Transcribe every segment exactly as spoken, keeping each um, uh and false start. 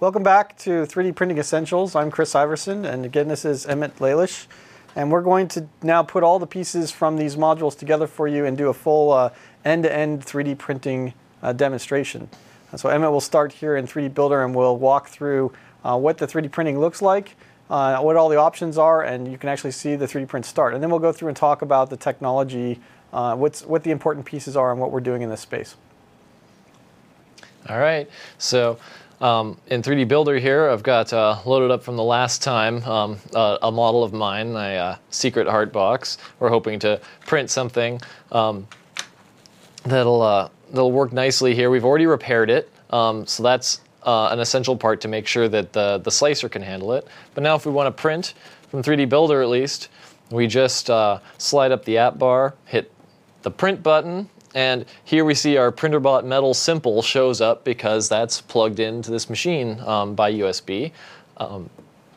Welcome back to three D Printing Essentials. I'm Chris Iverson, and again, this is Emmett Lalish. And we're going to now put all the pieces from these modules together for you and do a full uh, end-to-end three D printing uh, demonstration. And so Emmett will start here in three D Builder, and we'll walk through uh, what the three D printing looks like, uh, what all the options are, and you can actually see the three D print start. And then we'll go through and talk about the technology, uh, what's, what the important pieces are and what we're doing in this space. All right, so um, in three D Builder here, I've got uh, loaded up from the last time um, uh, a model of mine, my uh, secret heart box. We're hoping to print something um, that'll, uh, that'll work nicely here. We've already repaired it, um, so that's uh, an essential part to make sure that the, the slicer can handle it. But now if we want to print from three D Builder at least, we just uh, slide up the app bar, hit the print button, and here we see our PrinterBot Metal Simple shows up because that's plugged into this machine um, by U S B. Um,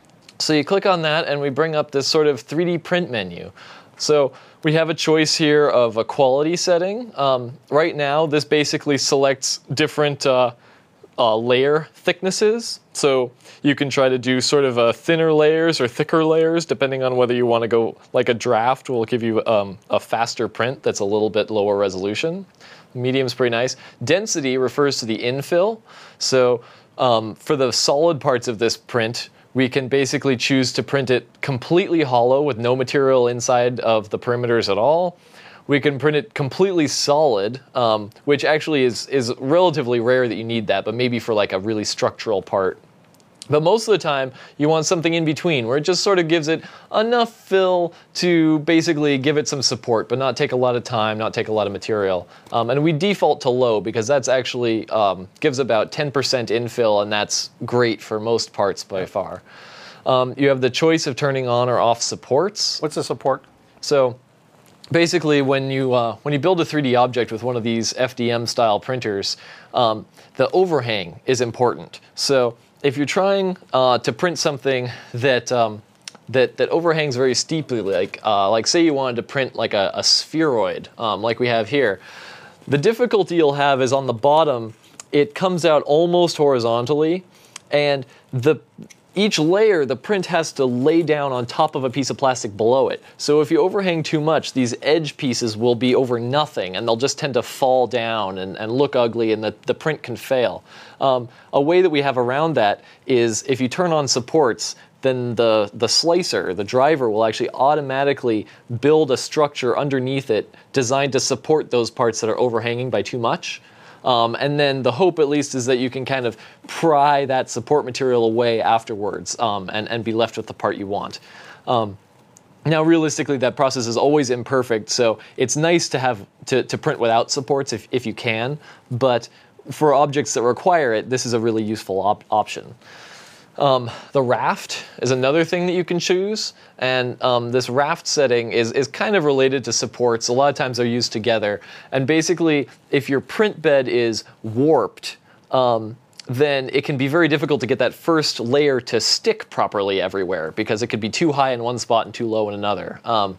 so you click on that and we bring up this sort of three D print menu. So we have a choice here of a quality setting. Um, right now this basically selects different uh, uh, layer thicknesses. So you can try to do sort of a thinner layers or thicker layers depending on whether you want to go like a draft will give you um, a faster print that's a little bit lower resolution. Medium's pretty nice. Density refers to the infill. So um, for the solid parts of this print, we can basically choose to print it completely hollow with no material inside of the perimeters at all. We can print it completely solid, um, which actually is, is relatively rare that you need that, but maybe for like a really structural part. But most of the time, you want something in between, where it just sort of gives it enough fill to basically give it some support, but not take a lot of time, not take a lot of material. Um, and we default to low, because that's actually um, gives about ten percent infill, and that's great for most parts by far. Um, you have the choice of turning on or off supports. What's the support? So basically, when you uh, when you build a three D object with one of these F D M-style printers, um, the overhang is important. So if you're trying uh, to print something that um, that that overhangs very steeply, like uh, like say you wanted to print like a, a spheroid, um, like we have here, the difficulty you'll have is on the bottom. It comes out almost horizontally, and the each layer, the print has to lay down on top of a piece of plastic below it. So if you overhang too much, these edge pieces will be over nothing, and they'll just tend to fall down and, and look ugly, and the, the print can fail. Um, a way that we have around that is if you turn on supports, then the, the slicer, the driver, will actually automatically build a structure underneath it designed to support those parts that are overhanging by too much. Um, and then the hope, at least, is that you can kind of pry that support material away afterwards um, and, and be left with the part you want. Um, now, realistically, that process is always imperfect, so it's nice to have to, to print without supports if, if you can, but for objects that require it, this is a really useful op option. Um, the raft is another thing that you can choose, and um, this raft setting is, is kind of related to supports. A lot of times they're used together, and basically if your print bed is warped, um, then it can be very difficult to get that first layer to stick properly everywhere because it could be too high in one spot and too low in another. Um,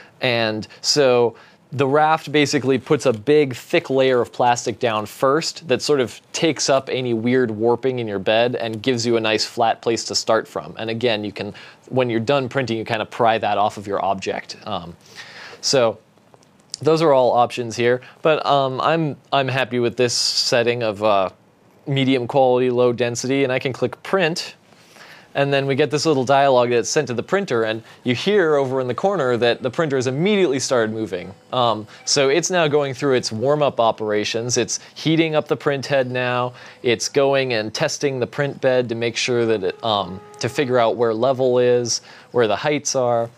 and so the raft basically puts a big, thick layer of plastic down first that sort of takes up any weird warping in your bed and gives you a nice flat place to start from. And again, you can, when you're done printing, you kind of pry that off of your object. Um, so those are all options here. But um, I'm, I'm happy with this setting of uh, medium quality, low density, and I can click print. And then we get this little dialog that's sent to the printer, and you hear over in the corner that the printer has immediately started moving. Um, so it's now going through its warm-up operations. It's heating up the print head now. It's going and testing the print bed to make sure that it, um, to figure out where level is, where the heights are.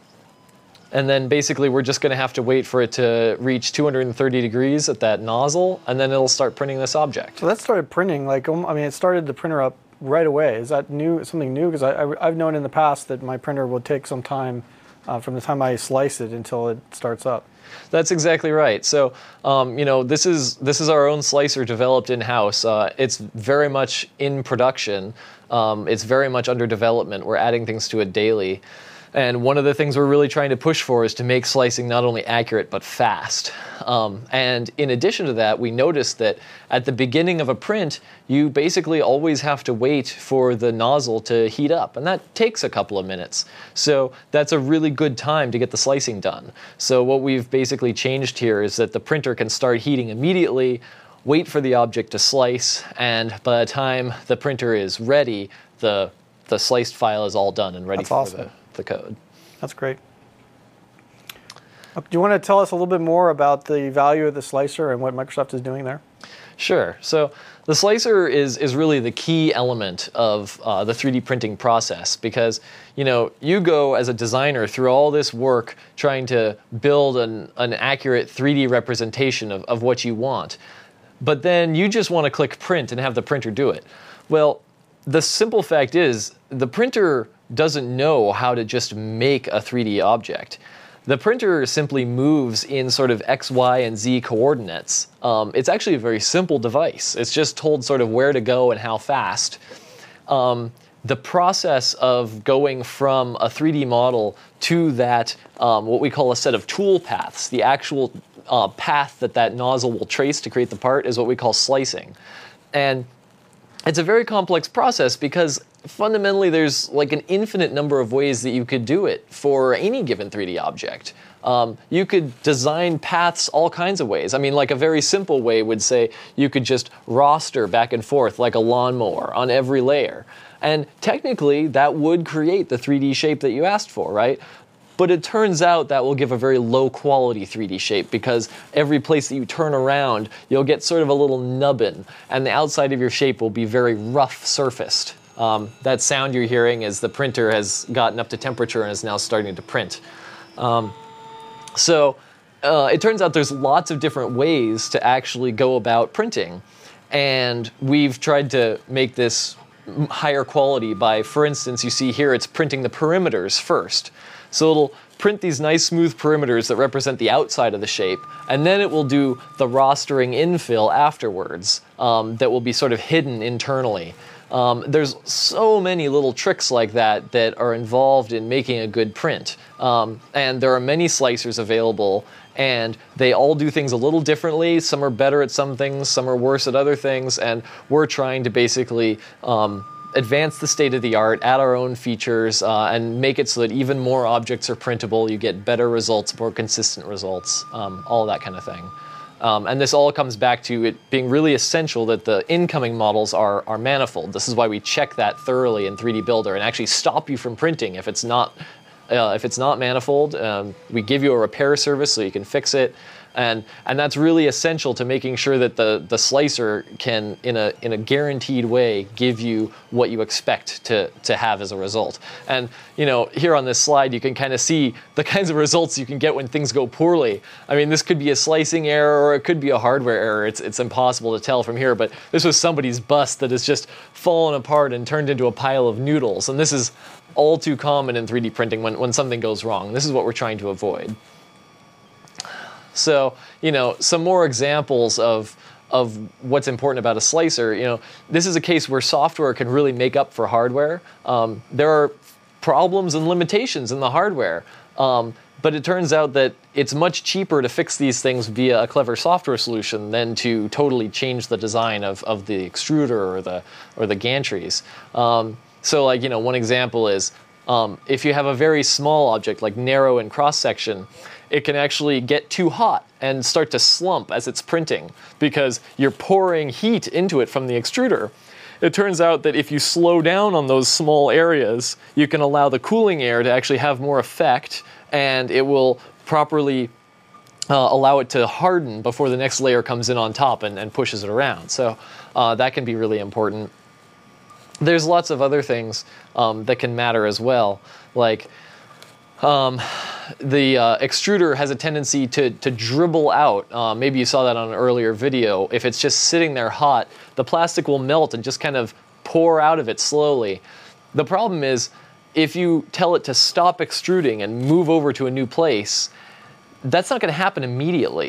And then basically we're just going to have to wait for it to reach two hundred thirty degrees at that nozzle, and then it'll start printing this object. So that started printing, like, I mean, it started the printer up right away. Is that new? Something new? Because I, I, I've known in the past that my printer will take some time uh, from the time I slice it until it starts up. That's exactly right. So, um, you know, this is this is our own slicer developed in-house. Uh, it's very much in production. Um, it's very much under development. We're adding things to it daily. And one of the things we're really trying to push for is to make slicing not only accurate, but fast. Um, and in addition to that, we noticed that at the beginning of a print, you basically always have to wait for the nozzle to heat up. And that takes a couple of minutes. So that's a really good time to get the slicing done. So what we've basically changed here is that the printer can start heating immediately, wait for the object to slice, and by the time the printer is ready, the, the sliced file is all done and ready That's for awesome. the the code. That's great. Do you want to tell us a little bit more about the value of the slicer and what Microsoft is doing there? Sure. So the slicer is, is really the key element of uh, the three D printing process, because you know you go as a designer through all this work trying to build an, an accurate three D representation of, of what you want, but then you just want to click print and have the printer do it. Well, the simple fact is the printer doesn't know how to just make a three D object. The printer simply moves in sort of X, Y, and Z coordinates. Um, it's actually a very simple device. It's just told sort of where to go and how fast. Um, the process of going from a three D model to that, um, what we call a set of tool paths, the actual uh, path that that nozzle will trace to create the part, is what we call slicing. And it's a very complex process because fundamentally there's like an infinite number of ways that you could do it for any given three D object. Um, you could design paths all kinds of ways. I mean, like a very simple way would say you could just roster back and forth like a lawnmower on every layer. And technically that would create the three D shape that you asked for, right? But it turns out that will give a very low quality three D shape, because every place that you turn around, you'll get sort of a little nubbin, and the outside of your shape will be very rough surfaced. Um, that sound you're hearing is the printer has gotten up to temperature and is now starting to print. Um, so uh, it turns out there's lots of different ways to actually go about printing. And we've tried to make this higher quality by, for instance, you see here it's printing the perimeters first. So it'll print these nice smooth perimeters that represent the outside of the shape, and then it will do the rostering infill afterwards um, that will be sort of hidden internally. Um, there's so many little tricks like that that are involved in making a good print. Um, and there are many slicers available, and they all do things a little differently. Some are better at some things, some are worse at other things, and we're trying to basically um, advance the state of the art, add our own features, uh, and make it so that even more objects are printable, you get better results, more consistent results, um, all that kind of thing. Um, and this all comes back to it being really essential that the incoming models are, are manifold. This is why we check that thoroughly in three D Builder and actually stop you from printing if it's not, uh, if it's not manifold. Um, we give you a repair service so you can fix it. And, and that's really essential to making sure that the, the slicer can, in a, in a guaranteed way, give you what you expect to, to have as a result. And you know, here on this slide, you can kind of see the kinds of results you can get when things go poorly. I mean, this could be a slicing error, or it could be a hardware error. It's, it's impossible to tell from here, but this was somebody's bust that has just fallen apart and turned into a pile of noodles. And this is all too common in three D printing when, when something goes wrong. This is what we're trying to avoid. So, you know, some more examples of, of what's important about a slicer. You know, this is a case where software can really make up for hardware. Um, there are problems and limitations in the hardware, um, but it turns out that it's much cheaper to fix these things via a clever software solution than to totally change the design of, of the extruder or the, or the gantries. Um, so, like, you know, one example is um, if you have a very small object, like narrow in cross-section, it can actually get too hot and start to slump as it's printing because you're pouring heat into it from the extruder. It turns out that if you slow down on those small areas, you can allow the cooling air to actually have more effect, and it will properly uh, allow it to harden before the next layer comes in on top and, and pushes it around. So uh, that can be really important. There's lots of other things um, that can matter as well, like Um, the uh, extruder has a tendency to, to dribble out. Uh, maybe you saw that on an earlier video. If it's just sitting there hot, the plastic will melt and just kind of pour out of it slowly. The problem is, if you tell it to stop extruding and move over to a new place, that's not going to happen immediately.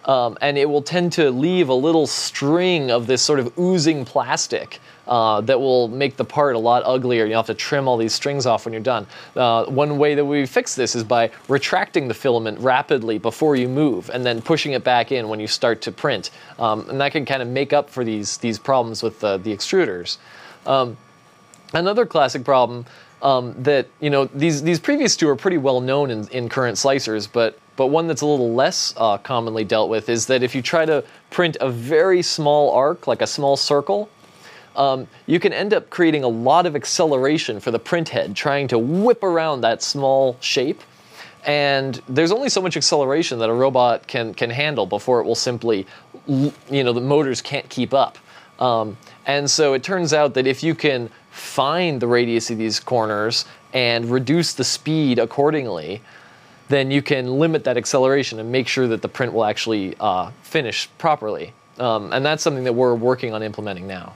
Um, and it will tend to leave a little string of this sort of oozing plastic uh, that will make the part a lot uglier. You'll have to trim all these strings off when you're done. Uh, one way that we fix this is by retracting the filament rapidly before you move and then pushing it back in when you start to print. Um, and that can kind of make up for these, these problems with the, the extruders. Um, another classic problem um, that, you know, these, these previous two are pretty well known in, in current slicers, but But one that's a little less uh, commonly dealt with is that if you try to print a very small arc, like a small circle, um, you can end up creating a lot of acceleration for the print head, trying to whip around that small shape. And there's only so much acceleration that a robot can, can handle before it will simply, you know, the motors can't keep up. Um, and so it turns out that if you can find the radius of these corners and reduce the speed accordingly, then you can limit that acceleration and make sure that the print will actually uh, finish properly. Um, and that's something that we're working on implementing now.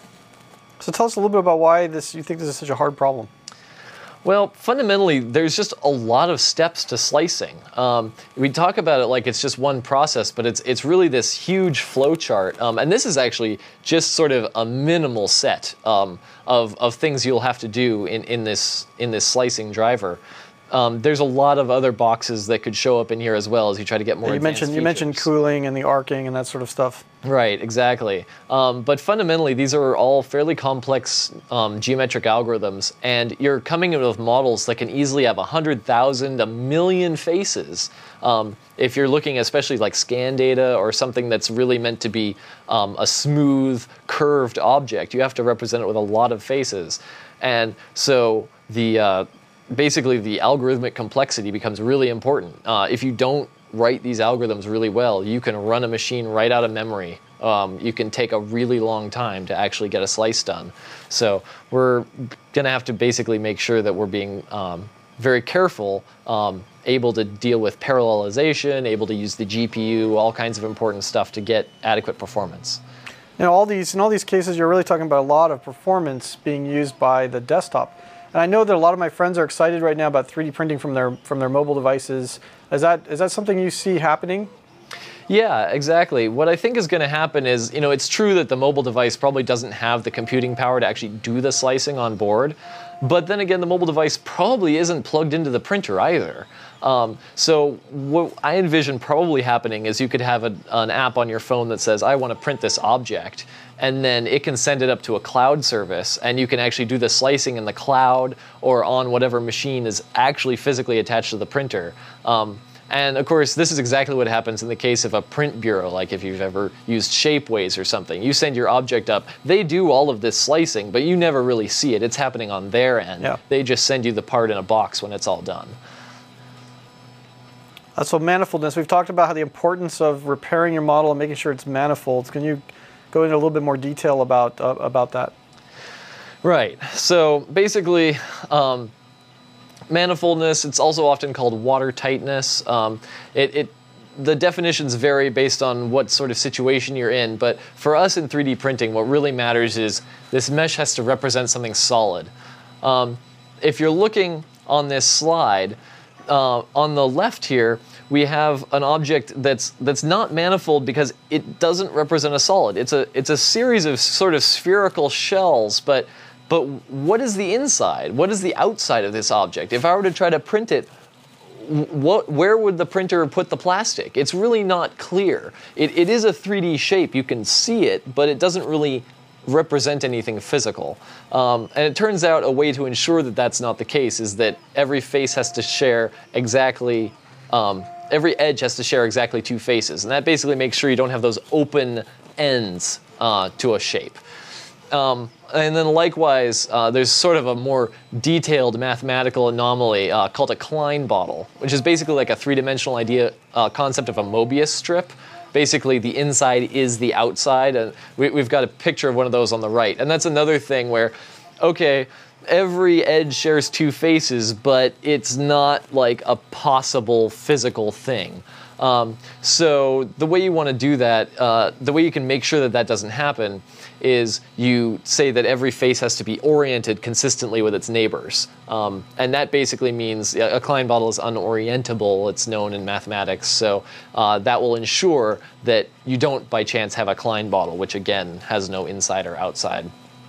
So tell us a little bit about why this you think this is such a hard problem. Well, fundamentally, there's just a lot of steps to slicing. Um, we talk about it like it's just one process, but it's it's really this huge flow chart. Um, and this is actually just sort of a minimal set um, of, of things you'll have to do in, in, this, in this slicing driver. Um, there's a lot of other boxes that could show up in here as well as you try to get more you advanced mentioned features. You mentioned cooling and the arcing and that sort of stuff. Right, exactly. Um, but fundamentally, these are all fairly complex um, geometric algorithms, and you're coming in with models that can easily have one hundred thousand, a million faces. Um, if you're looking especially like scan data or something that's really meant to be um, a smooth, curved object, you have to represent it with a lot of faces. And so the... Uh, basically the algorithmic complexity becomes really important. Uh, if you don't write these algorithms really well, you can run a machine right out of memory. Um, you can take a really long time to actually get a slice done. So we're going to have to basically make sure that we're being um, very careful, um, able to deal with parallelization, able to use the G P U, all kinds of important stuff to get adequate performance. You know, all these, in all these cases, you're really talking about a lot of performance being used by the desktop. And I know that a lot of my friends are excited right now about three D printing from their from their mobile devices. Is that is that something you see happening? Yeah, exactly. What I think is going to happen is, you know, it's true that the mobile device probably doesn't have the computing power to actually do the slicing on board. But then again, the mobile device probably isn't plugged into the printer either. Um, so what I envision probably happening is you could have a, an app on your phone that says, I want to print this object. And then it can send it up to a cloud service, and you can actually do the slicing in the cloud or on whatever machine is actually physically attached to the printer. Um, and of course, this is exactly what happens in the case of a print bureau, like if you've ever used Shapeways or something. You send your object up, they do all of this slicing, but you never really see it. It's happening on their end. Yeah. They just send you the part in a box when it's all done. Uh, so manifoldness, we've talked about how the importance of repairing your model and making sure it's manifold. Can you go into a little bit more detail about uh, about that? Right. So basically, um, manifoldness, it's also often called watertightness. Um, it, it, the definitions vary based on what sort of situation you're in, but for us in three D printing, what really matters is this mesh has to represent something solid. Um, if you're looking on this slide, uh, on the left here, we have an object that's that's not manifold because it doesn't represent a solid. It's a it's a series of sort of spherical shells, but but what is the inside? What is the outside of this object? If I were to try to print it, what where would the printer put the plastic? It's really not clear. It it is a three D shape. You can see it, but it doesn't really represent anything physical. Um, and it turns out a way to ensure that that's not the case is that every face has to share exactly um, every edge has to share exactly two faces, and that basically makes sure you don't have those open ends uh, to a shape. Um, and then likewise, uh, there's sort of a more detailed mathematical anomaly uh, called a Klein bottle, which is basically like a three-dimensional idea uh, concept of a Mobius strip. Basically, the inside is the outside, and we, we've got a picture of one of those on the right. And that's another thing where, okay, every edge shares two faces, but it's not like a possible physical thing. Um, so the way you want to do that, uh, the way you can make sure that that doesn't happen is you say that every face has to be oriented consistently with its neighbors. Um, and that basically means a Klein bottle is unorientable, it's known in mathematics. So uh, that will ensure that you don't by chance have a Klein bottle, which again has no inside or outside.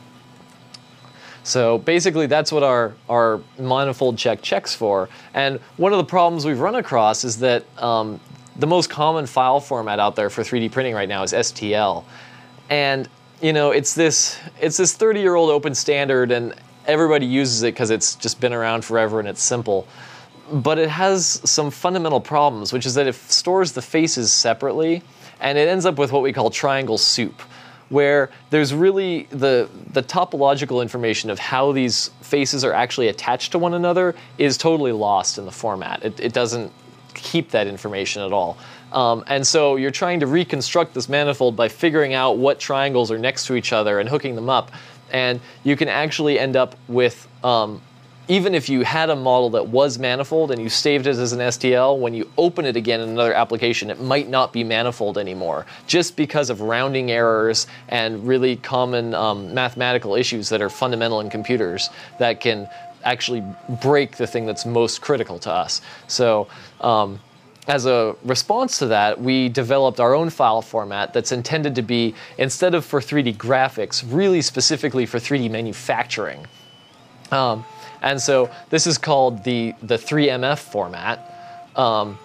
So basically that's what our, our manifold check checks for. And one of the problems we've run across is that um, the most common file format out there for three D printing right now is S T L. And you know, it's this it's this thirty-year-old open standard, and everybody uses it because it's just been around forever and it's simple. But it has some fundamental problems, which is that it stores the faces separately, and it ends up with what we call triangle soup, where there's really the the topological information of how these faces are actually attached to one another is totally lost in the format. It, it doesn't keep that information at all. Um, and so you're trying to reconstruct this manifold by figuring out what triangles are next to each other and hooking them up. And you can actually end up with, um, even if you had a model that was manifold and you saved it as an S T L, when you open it again in another application, it might not be manifold anymore, just because of rounding errors and really common um, mathematical issues that are fundamental in computers that can actually break the thing that's most critical to us. So um, as a response to that, we developed our own file format that's intended to be, instead of for three D graphics, really specifically for three D manufacturing. Um, and so this is called the, the three M F format. Um,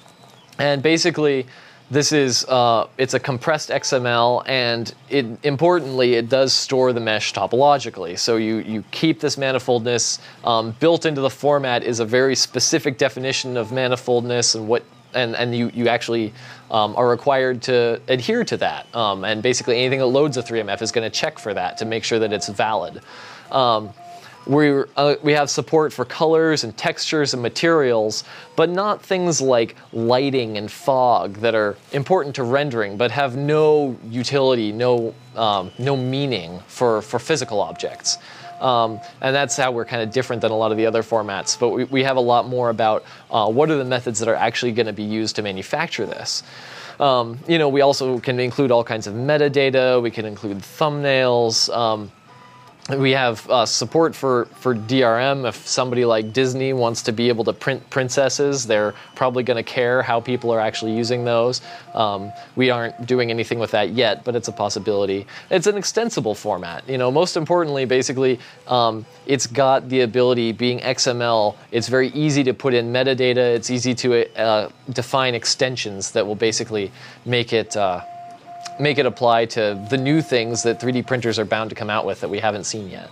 and basically, this is, uh, it's a compressed X M L, and it, importantly, it does store the mesh topologically. So you, you keep this manifoldness. Um, built into the format is a very specific definition of manifoldness, and what, and, and you, you actually um, are required to adhere to that. Um, and basically anything that loads a three M F is going to check for that to make sure that it's valid. Um, We, uh, we have support for colors and textures and materials, but not things like lighting and fog that are important to rendering, but have no utility, no, um, no meaning for, for physical objects. Um, and that's how we're kind of different than a lot of the other formats. But we, we have a lot more about uh, what are the methods that are actually going to be used to manufacture this. Um, you know, we also can include all kinds of metadata. We can include thumbnails. Um, We have uh, support for, for D R M. If somebody like Disney wants to be able to print princesses, they're probably going to care how people are actually using those. Um, we aren't doing anything with that yet, but it's a possibility. It's an extensible format. You know, most importantly, basically, um, it's got the ability, being X M L, it's very easy to put in metadata. It's easy to uh, define extensions that will basically make it uh, make it apply to the new things that three D printers are bound to come out with that we haven't seen yet.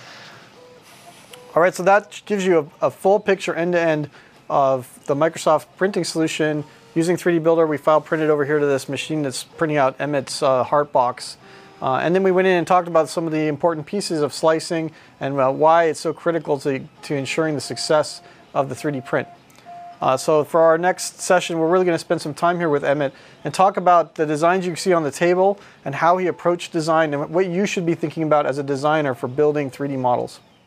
All right, so that gives you a, a full picture end-to-end of the Microsoft printing solution. Using three D Builder, we file printed over here to this machine that's printing out Emmet's uh, Heartbox. Uh, and then we went in and talked about some of the important pieces of slicing and uh, why it's so critical to, to ensuring the success of the three D print. Uh, so for our next session, we're really going to spend some time here with Emmet and talk about the designs you see on the table and how he approached design and what you should be thinking about as a designer for building three D models.